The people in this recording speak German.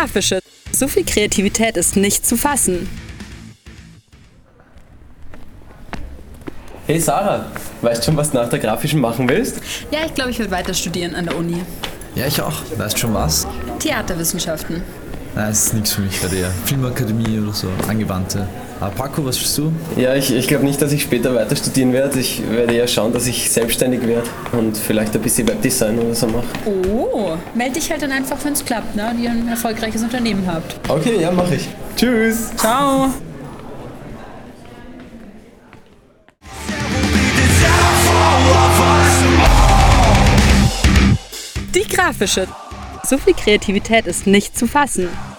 Grafische. So viel Kreativität ist nicht zu fassen. Hey Sarah, weißt schon, was du nach der Grafischen machen willst? Ja, ich glaube, ich werde weiter studieren an der Uni. Ja, ich auch. Weißt schon was? Theaterwissenschaften. Nein, das ist nichts für mich, gerade eher Filmakademie oder so, angewandte. Aber Paco, was willst du? Ja, ich glaube nicht, dass ich später weiter studieren werde. Ich werde eher schauen, dass ich selbstständig werde und vielleicht ein bisschen Webdesign oder so mache. Oh, melde dich halt dann einfach, wenn es klappt, ne? Und ihr ein erfolgreiches Unternehmen habt. Okay, ja, mache ich. Tschüss. Ciao. Die Grafische. So viel Kreativität ist nicht zu fassen.